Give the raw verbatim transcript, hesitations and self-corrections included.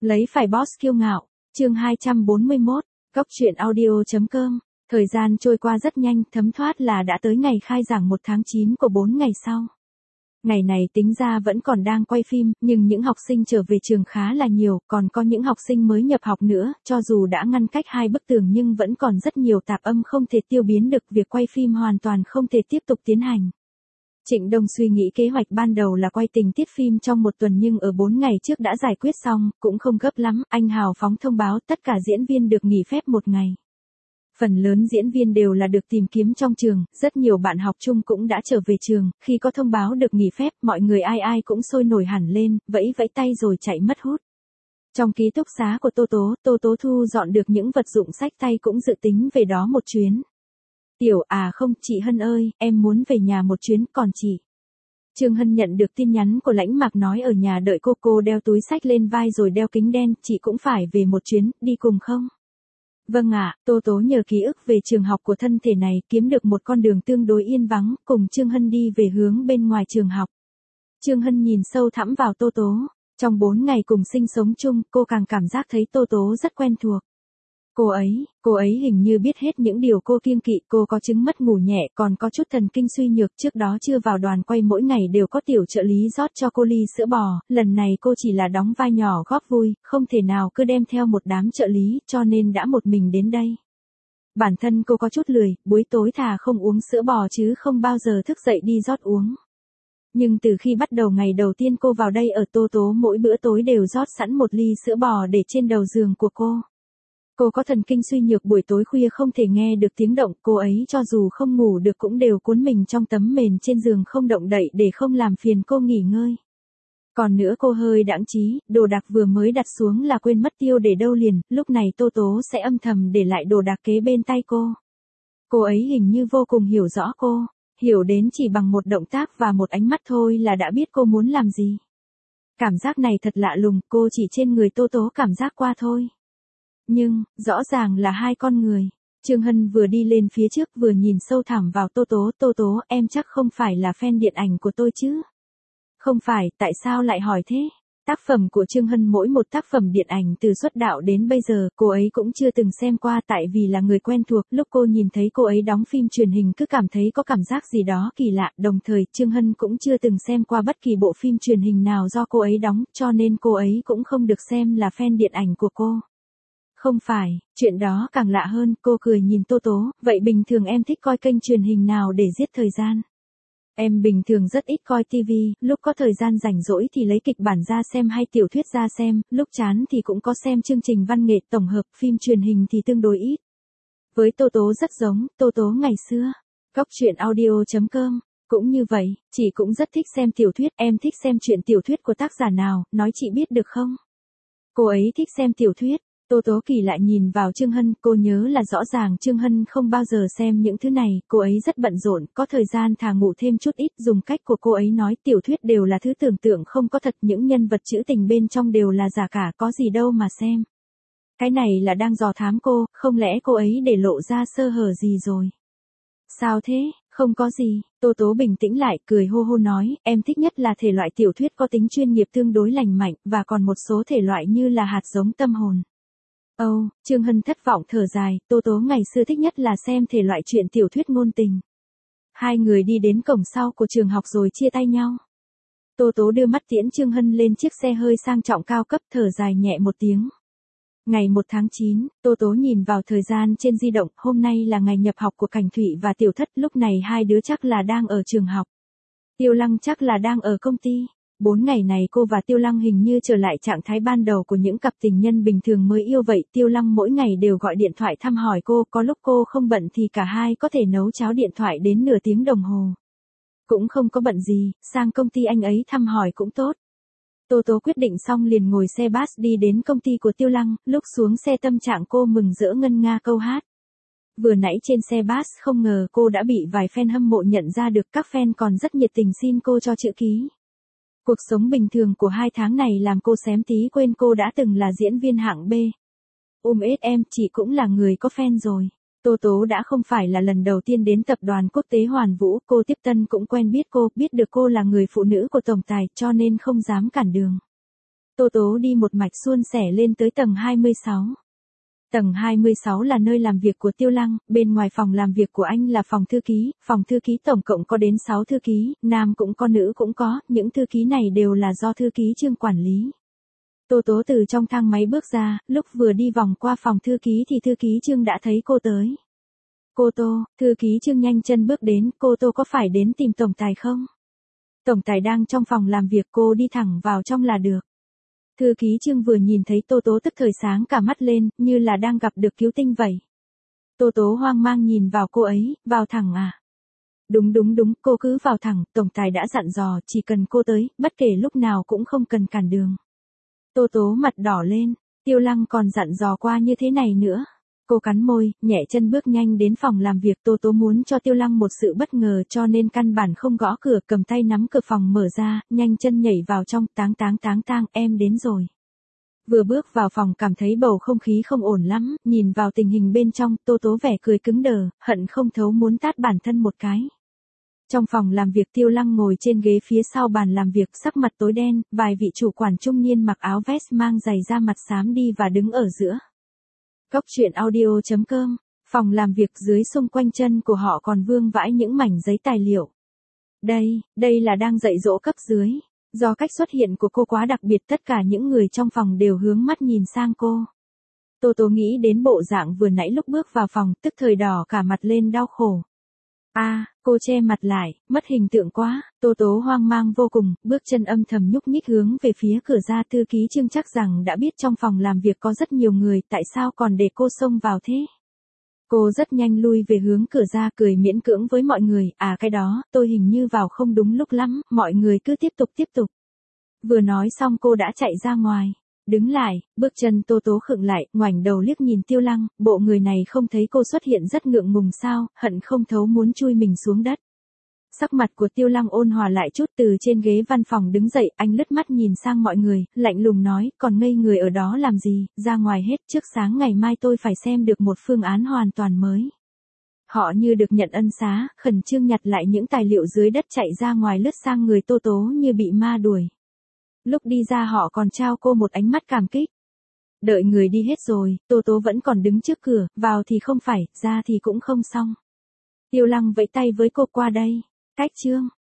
Lấy phải boss kiêu ngạo, chương hai trăm bốn mươi mốt, Góc truyện audio.com. Thời gian trôi qua rất nhanh, thấm thoát là đã tới ngày khai giảng một tháng chín của bốn ngày sau. Ngày này tính ra vẫn còn đang quay phim, nhưng những học sinh trở về trường khá là nhiều, còn có những học sinh mới nhập học nữa, cho dù đã ngăn cách hai bức tường nhưng vẫn còn rất nhiều tạp âm không thể tiêu biến được, việc quay phim hoàn toàn không thể tiếp tục tiến hành. Trịnh Đông suy nghĩ kế hoạch ban đầu là quay tình tiết phim trong một tuần nhưng ở bốn ngày trước đã giải quyết xong, cũng không gấp lắm, anh hào phóng thông báo tất cả diễn viên được nghỉ phép một ngày. Phần lớn diễn viên đều là được tìm kiếm trong trường, rất nhiều bạn học chung cũng đã trở về trường, khi có thông báo được nghỉ phép, mọi người ai ai cũng sôi nổi hẳn lên, vẫy vẫy tay rồi chạy mất hút. Trong ký túc xá của Tô Tố, Tô Tố thu dọn được những vật dụng xách tay cũng dự tính về đó một chuyến. Tiểu à không, chị Hân ơi, em muốn về nhà một chuyến, còn chị. Trương Hân nhận được tin nhắn của Lãnh Mạc nói ở nhà đợi cô, cô đeo túi xách lên vai rồi đeo kính đen, chị cũng phải về một chuyến, đi cùng không? Vâng ạ, Tô Tố nhờ ký ức về trường học của thân thể này kiếm được một con đường tương đối yên vắng, cùng Trương Hân đi về hướng bên ngoài trường học. Trương Hân nhìn sâu thẳm vào Tô Tố, trong bốn ngày cùng sinh sống chung, cô càng cảm giác thấy Tô Tố rất quen thuộc. Cô ấy, cô ấy hình như biết hết những điều cô kiêng kỵ, cô có chứng mất ngủ nhẹ, còn có chút thần kinh suy nhược, trước đó chưa vào đoàn quay mỗi ngày đều có tiểu trợ lý rót cho cô ly sữa bò, lần này cô chỉ là đóng vai nhỏ góp vui, không thể nào cứ đem theo một đám trợ lý, cho nên đã một mình đến đây. Bản thân cô có chút lười, buổi tối thà không uống sữa bò chứ không bao giờ thức dậy đi rót uống. Nhưng từ khi bắt đầu ngày đầu tiên cô vào đây ở Tô Tố mỗi bữa tối đều rót sẵn một ly sữa bò để trên đầu giường của cô. Cô có thần kinh suy nhược, buổi tối khuya không thể nghe được tiếng động, cô ấy cho dù không ngủ được cũng đều cuốn mình trong tấm mền trên giường không động đậy để không làm phiền cô nghỉ ngơi. Còn nữa cô hơi đãng trí, đồ đạc vừa mới đặt xuống là quên mất tiêu để đâu liền, lúc này Tô Tố sẽ âm thầm để lại đồ đạc kế bên tay cô. Cô ấy hình như vô cùng hiểu rõ cô, hiểu đến chỉ bằng một động tác và một ánh mắt thôi là đã biết cô muốn làm gì. Cảm giác này thật lạ lùng, cô chỉ trên người Tô Tố cảm giác qua thôi. Nhưng, rõ ràng là hai con người. Trương Hân vừa đi lên phía trước vừa nhìn sâu thẳm vào Tô Tố. Tô Tố, em chắc không phải là fan điện ảnh của tôi chứ? Không phải, tại sao lại hỏi thế? Tác phẩm của Trương Hân mỗi một tác phẩm điện ảnh từ xuất đạo đến bây giờ, cô ấy cũng chưa từng xem qua tại vì là người quen thuộc. Lúc cô nhìn thấy cô ấy đóng phim truyền hình cứ cảm thấy có cảm giác gì đó kỳ lạ. Đồng thời, Trương Hân cũng chưa từng xem qua bất kỳ bộ phim truyền hình nào do cô ấy đóng, cho nên cô ấy cũng không được xem là fan điện ảnh của cô. Không phải, chuyện đó càng lạ hơn, cô cười nhìn Tô Tố, vậy bình thường em thích coi kênh truyền hình nào để giết thời gian? Em bình thường rất ít coi tivi, lúc có thời gian rảnh rỗi thì lấy kịch bản ra xem hay tiểu thuyết ra xem, lúc chán thì cũng có xem chương trình văn nghệ tổng hợp, phim truyền hình thì tương đối ít. Với Tô Tố rất giống, Tô Tố ngày xưa. Góc truyện audio.com. Cũng như vậy, chị cũng rất thích xem tiểu thuyết, em thích xem truyện tiểu thuyết của tác giả nào, nói chị biết được không? Cô ấy thích xem tiểu thuyết. Tô Tố kỳ lại nhìn vào Trương Hân, cô nhớ là rõ ràng Trương Hân không bao giờ xem những thứ này, cô ấy rất bận rộn, có thời gian thà ngủ thêm chút ít, dùng cách của cô ấy nói tiểu thuyết đều là thứ tưởng tượng không có thật, những nhân vật trữ tình bên trong đều là giả cả, có gì đâu mà xem. Cái này là đang dò thám cô, không lẽ cô ấy để lộ ra sơ hở gì rồi? Sao thế? Không có gì, Tô Tố bình tĩnh lại, cười hô hô nói, em thích nhất là thể loại tiểu thuyết có tính chuyên nghiệp tương đối lành mạnh, và còn một số thể loại như là hạt giống tâm hồn. Ồ, oh, Trương Hân thất vọng thở dài, Tô Tố ngày xưa thích nhất là xem thể loại truyện tiểu thuyết ngôn tình. Hai người đi đến cổng sau của trường học rồi chia tay nhau. Tô Tố đưa mắt tiễn Trương Hân lên chiếc xe hơi sang trọng cao cấp, thở dài nhẹ một tiếng. Ngày một tháng chín, Tô Tố nhìn vào thời gian trên di động, hôm nay là ngày nhập học của Cảnh Thụy và Tiểu Thất, lúc này hai đứa chắc là đang ở trường học. Tiêu Lăng chắc là đang ở công ty. Bốn ngày này cô và Tiêu Lăng hình như trở lại trạng thái ban đầu của những cặp tình nhân bình thường mới yêu vậy. Tiêu Lăng mỗi ngày đều gọi điện thoại thăm hỏi cô, có lúc cô không bận thì cả hai có thể nấu cháo điện thoại đến nửa tiếng đồng hồ. Cũng không có bận gì, sang công ty anh ấy thăm hỏi cũng tốt. Tô Tố quyết định xong liền ngồi xe bus đi đến công ty của Tiêu Lăng, lúc xuống xe tâm trạng cô mừng rỡ ngân nga câu hát. Vừa nãy trên xe bus không ngờ cô đã bị vài fan hâm mộ nhận ra được, các fan còn rất nhiệt tình xin cô cho chữ ký. Cuộc sống bình thường của hai tháng này làm cô xém tí quên cô đã từng là diễn viên hạng B. Um ết em, chị cũng là người có fan rồi. Tô Tố đã không phải là lần đầu tiên đến tập đoàn quốc tế Hoàn Vũ, cô Tiếp Tân cũng quen biết cô, biết được cô là người phụ nữ của tổng tài, cho nên không dám cản đường. Tô Tố đi một mạch suôn sẻ lên tới tầng hai mươi sáu. Tầng hai mươi sáu là nơi làm việc của Tiêu Lăng, bên ngoài phòng làm việc của anh là phòng thư ký, phòng thư ký tổng cộng có đến sáu thư ký, nam cũng có nữ cũng có, những thư ký này đều là do thư ký Trương quản lý. Tô Tố từ trong thang máy bước ra, lúc vừa đi vòng qua phòng thư ký thì thư ký Trương đã thấy cô tới. Cô Tô, thư ký Trương nhanh chân bước đến, cô Tô có phải đến tìm tổng tài không? Tổng tài đang trong phòng làm việc, cô đi thẳng vào trong là được. Thư ký Trương vừa nhìn thấy Tô Tố tức thời sáng cả mắt lên, như là đang gặp được cứu tinh vậy. Tô Tố hoang mang nhìn vào cô ấy, vào thẳng à? Đúng đúng đúng, cô cứ vào thẳng, tổng tài đã dặn dò, chỉ cần cô tới, bất kể lúc nào cũng không cần cản đường. Tô Tố mặt đỏ lên, Tiêu Lăng còn dặn dò qua như thế này nữa. Cô cắn môi, nhẹ chân bước nhanh đến phòng làm việc. Tô Tố muốn cho Tiêu Lăng một sự bất ngờ cho nên căn bản không gõ cửa, cầm tay nắm cửa phòng mở ra, nhanh chân nhảy vào trong, táng táng táng tang, em đến rồi. Vừa bước vào phòng cảm thấy bầu không khí không ổn lắm, nhìn vào tình hình bên trong, Tô Tố vẻ cười cứng đờ, hận không thấu muốn tát bản thân một cái. Trong phòng làm việc Tiêu Lăng ngồi trên ghế phía sau bàn làm việc, sắc mặt tối đen, vài vị chủ quản trung niên mặc áo vest mang giày da mặt xám đi và đứng ở giữa. Cốc truyện audio chấm com, phòng làm việc dưới xung quanh chân của họ còn vương vãi những mảnh giấy tài liệu. Đây, đây là đang dạy dỗ cấp dưới. Do cách xuất hiện của cô quá đặc biệt, tất cả những người trong phòng đều hướng mắt nhìn sang cô. Tô Tố nghĩ đến bộ dạng vừa nãy lúc bước vào phòng, tức thời đỏ cả mặt lên đau khổ. A, à, cô che mặt lại, mất hình tượng quá. Tô Tố hoang mang vô cùng, bước chân âm thầm nhúc nhích hướng về phía cửa ra. Thư ký Trương chắc rằng đã biết trong phòng làm việc có rất nhiều người, tại sao còn để cô xông vào thế? Cô rất nhanh lui về hướng cửa ra, cười miễn cưỡng với mọi người, à cái đó, tôi hình như vào không đúng lúc lắm, mọi người cứ tiếp tục tiếp tục. Vừa nói xong cô đã chạy ra ngoài. Đứng lại, bước chân Tô Tố khựng lại, ngoảnh đầu liếc nhìn Tiêu Lăng, bộ người này không thấy cô xuất hiện rất ngượng ngùng sao, hận không thấu muốn chui mình xuống đất. Sắc mặt của Tiêu Lăng ôn hòa lại chút, từ trên ghế văn phòng đứng dậy, anh lướt mắt nhìn sang mọi người, lạnh lùng nói, còn ngây người ở đó làm gì, ra ngoài hết, trước sáng ngày mai tôi phải xem được một phương án hoàn toàn mới. Họ như được nhận ân xá, khẩn trương nhặt lại những tài liệu dưới đất chạy ra ngoài, lướt sang người Tô Tố như bị ma đuổi. Lúc đi ra họ còn trao cô một ánh mắt cảm kích. Đợi người đi hết rồi, Tô Tố vẫn còn đứng trước cửa, vào thì không phải, ra thì cũng không xong. Tiêu Lăng vẫy tay với cô, qua đây. Cách Trương,